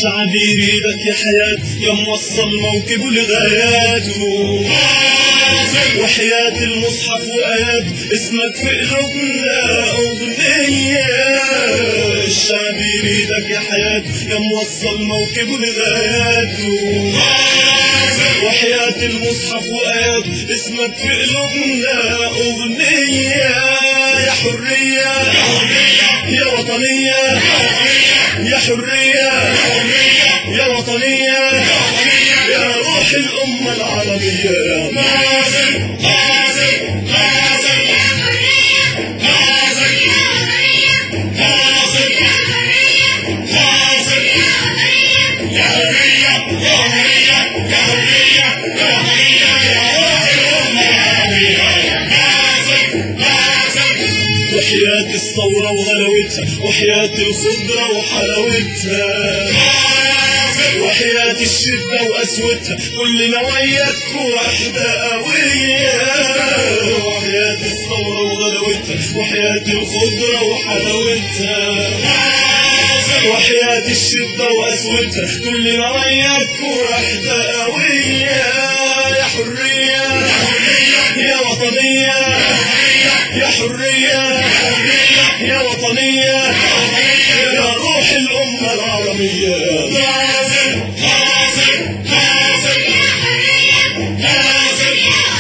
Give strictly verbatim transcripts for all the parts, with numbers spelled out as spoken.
الشعب يريدك يا حياة، يا موصل موكبه لغاياته، وحياة المصحف وآيات اسمك في قلوبنا أغنية. الشعب يريدك يا حياة، يا موصل موكبه لغاياته، وحياة المصحف وآيات اسمك في قلوبنا أغنية. يا حرية يا وطنية، يا حرية يا وطنية، يا روح الأمة العربية. يا ناصر ناصر ناصر ناصر ناصر ناصر، يا حرية يا حرية يا حرية يا حرية، يا روح الأمة العربية. يا ناصر ناصر، وحياة الثورة وغلاوتها، وحياة الخضرة وحلاوتها، وحياة الشدة وقسوتها، كلنا وياك وحدة قوية. وحياة الثورة وغلاوتها، وحياة الخضرة وحلاوتها، وحياة الشدة وقسوتها، كلنا وياك وحدة قوية. يا حرية يا وطنية، يا حرية يا وطنية، يا روح الأمة العربية. ناصر ناصر ناصر ناصر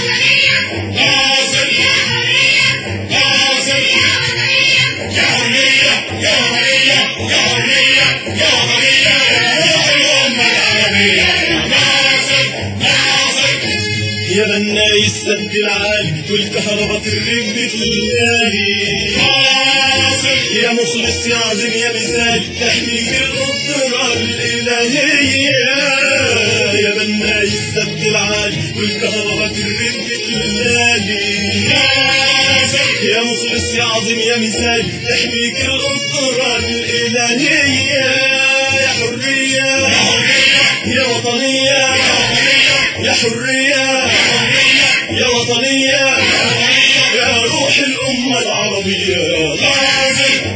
ناصر ناصر، يا حرية يا حرية يا حرية يا حرية، يا روح الأمة العربية. ناصر ناصر، يا بناي السد العالي والكهرباء في الرجل تلاقي، يا مخلص يا عظيم يا مثال تحميك القدرة الإلهية. يا بناي السد العالي والكهرباء في الرجل تلاقي، يا مخلص يا عظيم يا مثال تحميك القدرة الإلهية. يا حرية يا وطنية، يا حرية يا وطنية، يا روح الأمة العربية. ناصر